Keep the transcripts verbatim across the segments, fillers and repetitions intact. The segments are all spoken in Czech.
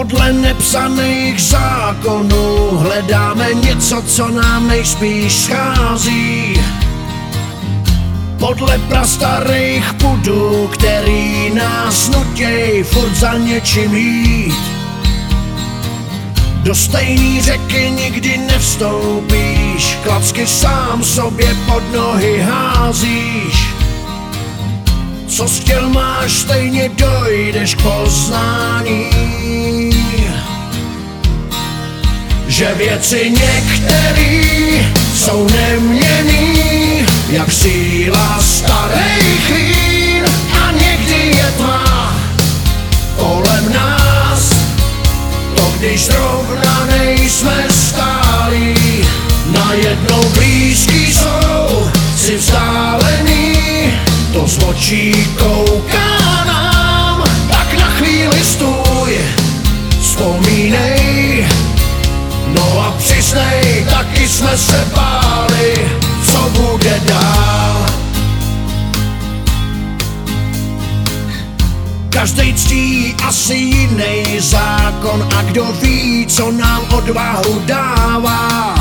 Podle nepsaných zákonů hledáme něco, co nám nejspíš schází. Podle prastarých pudů, který nás nutěj furt za něčím jít. Do stejný řeky nikdy nevstoupíš, klacky sám sobě pod nohy házíš. Co chtěl máš, stejně dojdeš k poznání, že věci některý jsou neměnný, jak síla starých vín, a někdy je tma kolem nás, to když zrovna nejsme stálí. Najednou blízký jsou si vzdálený, to z očí kouká nám, tak na chvíli stůj, vzpomínej, no a přiznej, taky jsme se báli, co bude dál. Každej ctí asi jiný zákon a kdo ví, co nám odvahu dává.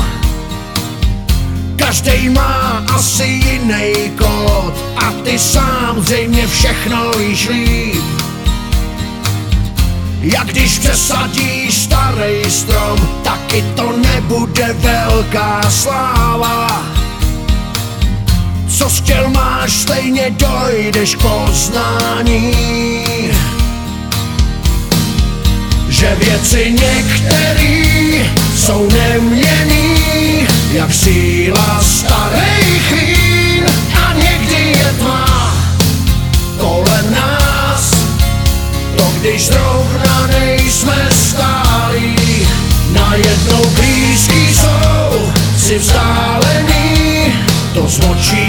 Každej má asi jiný kód a ty sám zřejmě všechno víš líp. Jak když přesadíš starý strom, taky to nebude velká sláva. Co chtěl máš, stejně dojdeš k poznání, že věci některý jsou neměnný, jak síla starých vín, a někdy je tma kolem nás, to když zrovna nejsme stálí. Najednou blízký jsou si vzdálený, to z očí